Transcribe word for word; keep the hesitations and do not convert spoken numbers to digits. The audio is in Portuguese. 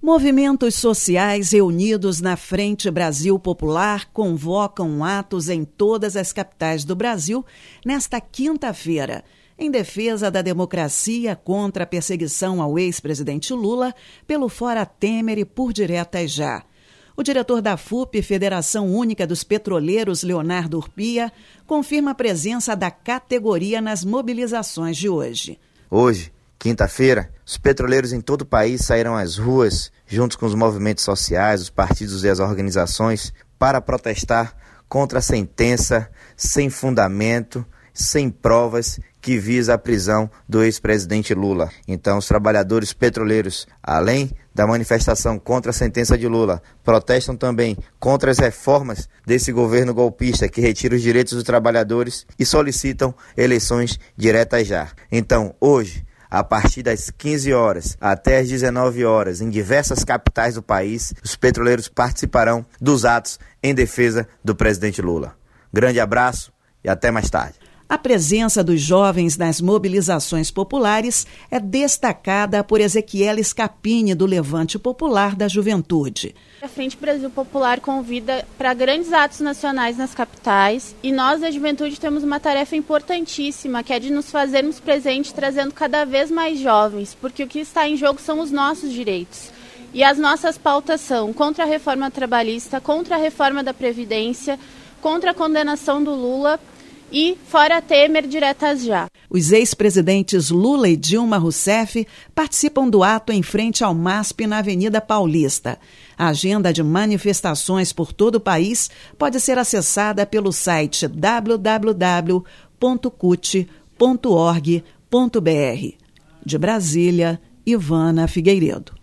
Movimentos sociais reunidos na Frente Brasil Popular convocam atos em todas as capitais do Brasil nesta quinta-feira, em defesa da democracia contra a perseguição ao ex-presidente Lula pelo Fora Temer e por Diretas Já. O diretor da F U P, Federação Única dos Petroleiros, Leonardo Urpia, confirma a presença da categoria nas mobilizações de hoje. Hoje, quinta-feira, os petroleiros em todo o país saíram às ruas, juntos com os movimentos sociais, os partidos e as organizações, para protestar contra a sentença sem fundamento, sem provas, que visa a prisão do ex-presidente Lula. Então, os trabalhadores petroleiros, além da manifestação contra a sentença de Lula, protestam também contra as reformas desse governo golpista que retira os direitos dos trabalhadores e solicitam eleições diretas já. Então, hoje, a partir das quinze horas até as dezenove horas, em diversas capitais do país, os petroleiros participarão dos atos em defesa do presidente Lula. Grande abraço e até mais tarde. A presença dos jovens nas mobilizações populares é destacada por Ezequiela Scapini, do Levante Popular da Juventude. A Frente Brasil Popular convida para grandes atos nacionais nas capitais e nós da Juventude temos uma tarefa importantíssima, que é de nos fazermos presentes trazendo cada vez mais jovens, porque o que está em jogo são os nossos direitos. E as nossas pautas são contra a reforma trabalhista, contra a reforma da Previdência, contra a condenação do Lula e Fora Temer, Diretas Já. Os ex-presidentes Lula e Dilma Rousseff participam do ato em frente ao M A S P na Avenida Paulista. A agenda de manifestações por todo o país pode ser acessada pelo site w w w ponto cut ponto org ponto b r. De Brasília, Ivana Figueiredo.